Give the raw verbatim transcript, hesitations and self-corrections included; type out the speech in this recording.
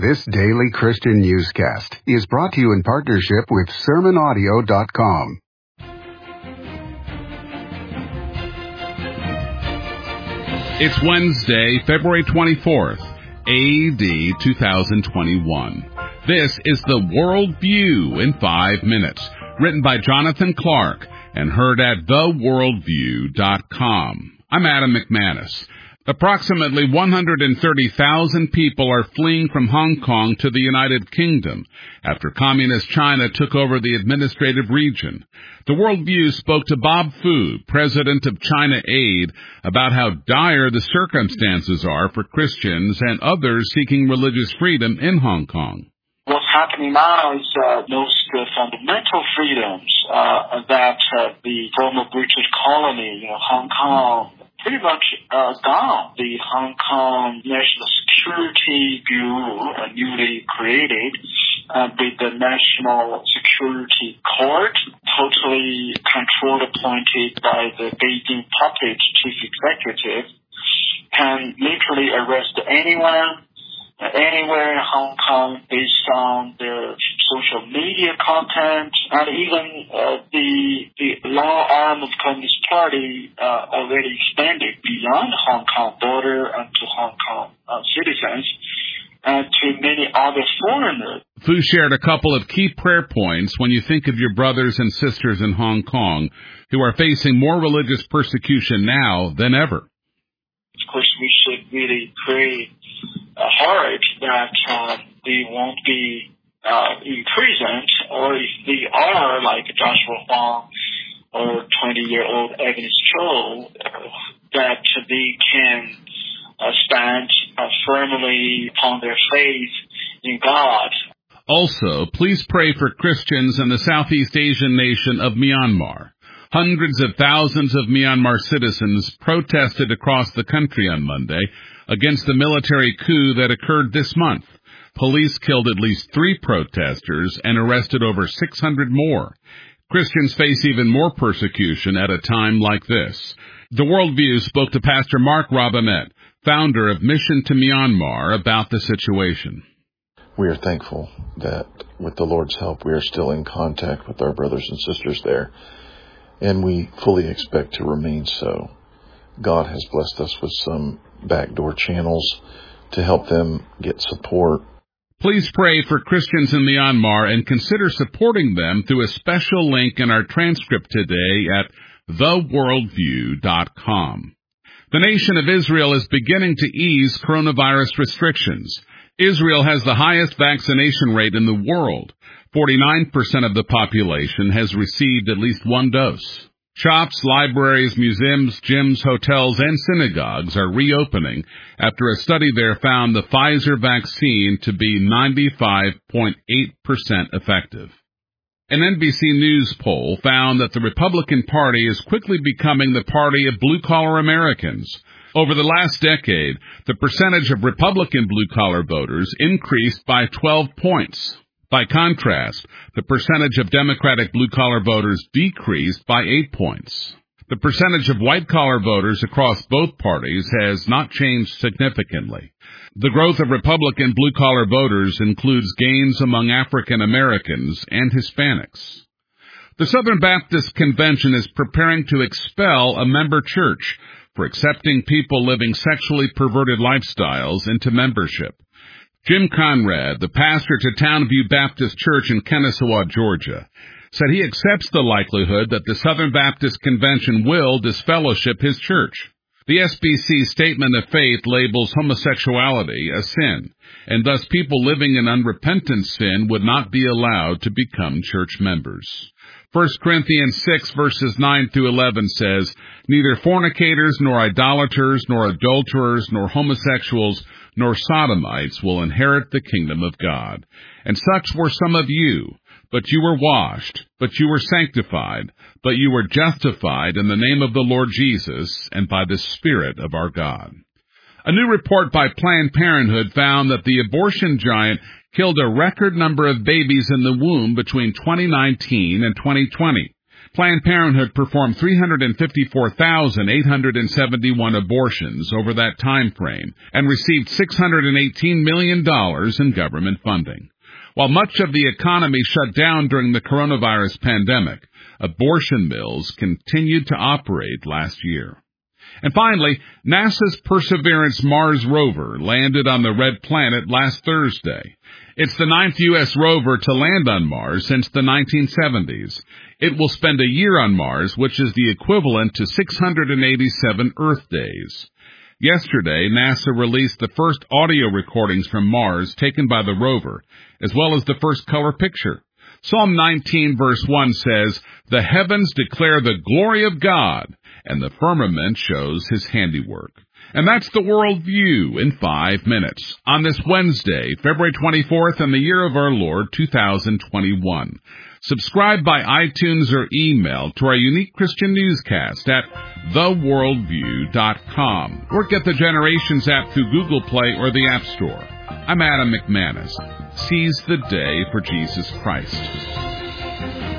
This daily Christian newscast is brought to you in partnership with sermon audio dot com. It's Wednesday, February twenty-fourth, A D two thousand twenty-one. This is the World View in five minutes, written by Jonathan Clark and heard at the world view dot com. I'm Adam McManus. Approximately one hundred thirty thousand people are fleeing from Hong Kong to the United Kingdom after Communist China took over the administrative region. The World View spoke to Bob Fu, president of China Aid, about how dire the circumstances are for Christians and others seeking religious freedom in Hong Kong. What's happening now is uh, most uh, fundamental freedoms uh, that uh, the former British colony, you know, Hong Kong, pretty much uh, gone. The Hong Kong National Security Bureau, uh, newly created, uh, with the National Security Court, totally controlled, appointed by the Beijing puppet chief executive, can literally arrest anyone, uh, anywhere in Hong Kong based on their social media content, and even uh, the the law arm of Communist Party uh, already expanded beyond Hong Kong border and to Hong Kong uh, citizens and to many other foreigners. Fu shared a couple of key prayer points when you think of your brothers and sisters in Hong Kong who are facing more religious persecution now than ever. Of course, we should really pray uh, hard that uh, they won't be Uh, imprisoned, or if they are, like Joshua Huang or twenty-year-old Agnes Cho, uh, that they can uh, stand uh, firmly upon their faith in God. Also, please pray for Christians in the Southeast Asian nation of Myanmar. Hundreds of thousands of Myanmar citizens protested across the country on Monday against the military coup that occurred this month. Police killed at least three protesters and arrested over six hundred more. Christians face even more persecution at a time like this. The Worldview spoke to Pastor Mark Robinette, founder of Mission to Myanmar, about the situation. We are thankful that with the Lord's help, we are still in contact with our brothers and sisters there, and we fully expect to remain so. God has blessed us with some backdoor channels to help them get support. Please pray for Christians in Myanmar and consider supporting them through a special link in our transcript today at the world view dot com. The nation of Israel is beginning to ease coronavirus restrictions. Israel has the highest vaccination rate in the world. forty-nine percent of the population has received at least one dose. Shops, libraries, museums, gyms, hotels, and synagogues are reopening after a study there found the Pfizer vaccine to be ninety-five point eight percent effective. An N B C News poll found that the Republican Party is quickly becoming the party of blue-collar Americans. Over the last decade, the percentage of Republican blue-collar voters increased by twelve points. By contrast, the percentage of Democratic blue-collar voters decreased by eight points. The percentage of white-collar voters across both parties has not changed significantly. The growth of Republican blue-collar voters includes gains among African Americans and Hispanics. The Southern Baptist Convention is preparing to expel a member church for accepting people living sexually perverted lifestyles into membership. Jim Conrad, the pastor to Townview Baptist Church in Kennesaw, Georgia, said he accepts the likelihood that the Southern Baptist Convention will disfellowship his church. The S B C Statement of Faith labels homosexuality a sin, and thus people living in unrepentant sin would not be allowed to become church members. First Corinthians six, verses nine through eleven says, "Neither fornicators, nor idolaters, nor adulterers, nor homosexuals, nor sodomites will inherit the kingdom of God. And such were some of you, but you were washed, but you were sanctified, but you were justified in the name of the Lord Jesus and by the Spirit of our God." A new report by Planned Parenthood found that the abortion giant killed a record number of babies in the womb between twenty nineteen and twenty twenty. Planned Parenthood performed three hundred fifty-four thousand eight hundred seventy-one abortions over that time frame and received six hundred eighteen million dollars in government funding. While much of the economy shut down during the coronavirus pandemic, abortion mills continued to operate last year. And finally, NASA's Perseverance Mars rover landed on the Red Planet last Thursday. It's the ninth U S rover to land on Mars since the nineteen seventies. It will spend a year on Mars, which is the equivalent to six hundred eighty-seven Earth days. Yesterday, NASA released the first audio recordings from Mars taken by the rover, as well as the first color picture. Psalm nineteen verse one says, "The heavens declare the glory of God, and the firmament shows his handiwork." And that's the World View in five minutes on this Wednesday, February twenty-fourth, in the year of our Lord, two thousand twenty-one. Subscribe by iTunes or email to our unique Christian newscast at the world view dot com, or get the Generations app through Google Play or the App Store. I'm Adam McManus. Seize the day for Jesus Christ.